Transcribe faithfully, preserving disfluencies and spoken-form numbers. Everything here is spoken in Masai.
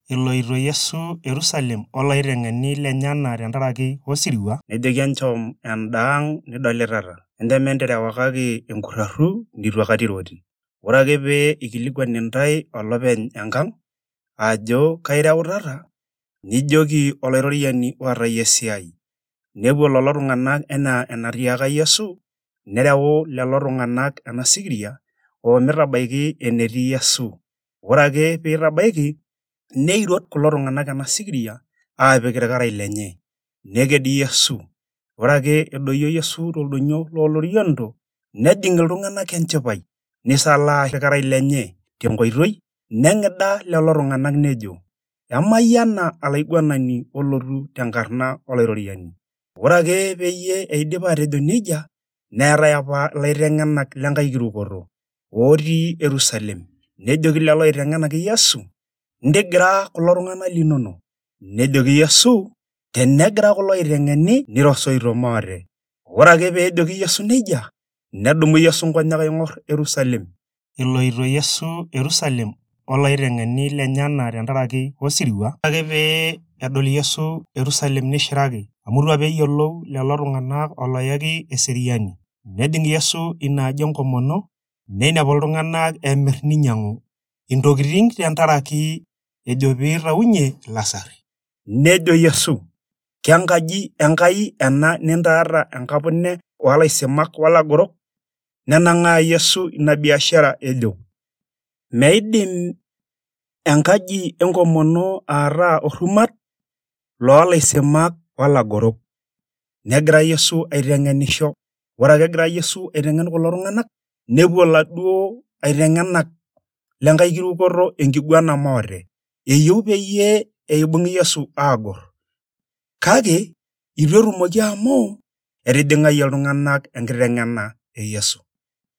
Eloito Yesu Yerusalem olaiteng'eni lenyenak tenkaraki osirua, nejoki enchom endaang' nidolitata, enteme enterewakaki enkurraru nitu aikata iroti. Ore ake pee ikilikuan intae olopeny enkang' ajo kaireutata, nijoki olaitoriani ootayie esiai. Nepuo lelo tung'anak enaa enatiaka Yesu, nereu lelo tung'anak ena sikiria omitabaiki enetii Yesu. Ore ake piitabaiki, neirot kulo tung'anak ena sikiria aapik irkarash lenye, neked Yesu. Ore ake edoyio Yesu toldonyo looloriento, nejing' iltung'anak enchipai, nisalaa irkarash lenye tenkoitoi, neng'ida lelo tung'anak nejo, emayiana olaiguanani olotu tenkarna olaitoriani. Ore ake peyie eidip atejo nejia, neetai apa ilaiteng'enak lenkae kirukoto otii Yerusalem, nejoki lelo oiteng'enak Yesu, ntigira kulo tung'anak linonok. Nejoki Yesu, tenegira kulo aiteng'eni niro soito maate. Ore ake peejoki Yesu nejia, nedumu Yesu nkonyek aing'or Yerusalem. Eloito Yesu Yerusalem olaiteng'eni lenyenak tenkaraki osirua. Ore ake pee edol Yesu Yerusalem nishiraki, amu itu apa eyiolou lelo tung'anak oloyaki eseriani. Nejing' Yesu ina aji enkomono, neinepu iltung'anak emirr ninyang'u intokiting tenkaraki ejo piitaunye Lasari. Nejo Yesu, kenkaji Enkai ena nintaata enkapune oolaisimak olagorok? Nenang'aa Yesu ina biashara ejo, meidim enkaji enkomono ataa orrumat loolaisimak olagorok. Negira Yesu aiteng'enisho. Ore ake egira Yesu aiteng'en kulo tung'anak, nepuo laduo aiteng'enak lenkae kirukoto enkiguana maate. Eyieu peyie eibung' Yesu aagorr, kake itu etumoki amu etijing'ayie iltung'anak enkiteng'ena e Yesu.